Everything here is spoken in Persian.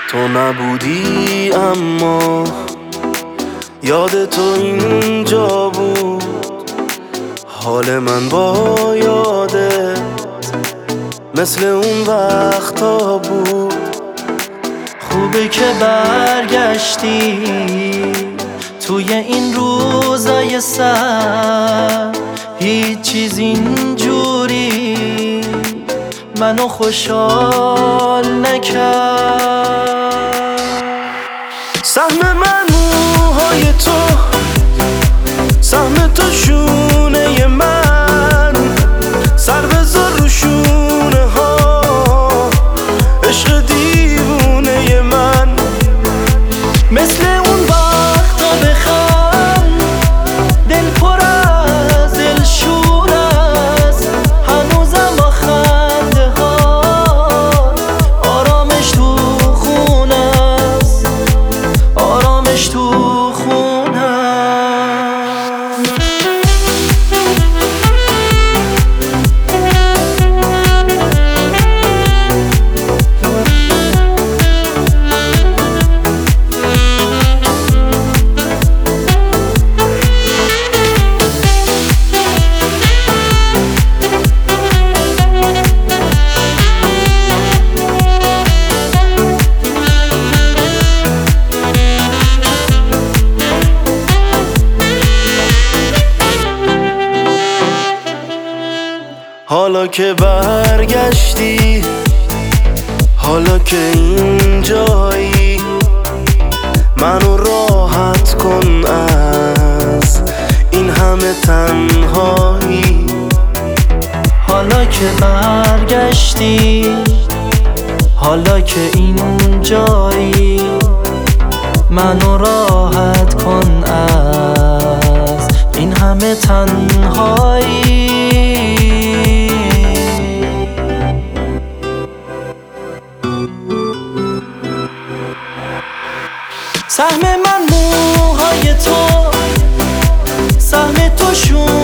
تو نبودی اما یاد تو اینجا بود. حال من با یادت مثل اون وقتا بود. خوبه که برگشتی توی این روزای سر، هیچ چیز اینجوری منو خوشحال نکرد. سهم من موهای تو، سهم تو شونه من، سر بذار رو شونه ها عشق دیوونه من. مثل اون وقتا بخند دل پر از دل شور است، هنوزم با خنده ها آرامش تو خونه است، آرامش تو خونه است. حالا که برگشتی، حالا که اینجایی، منو راحت کن از این همه تنهایی. حالا که برگشتی، حالا که اینجایی، منو راحت کن از این همه تنهایی. سهم من موهای تو، سهم تو شون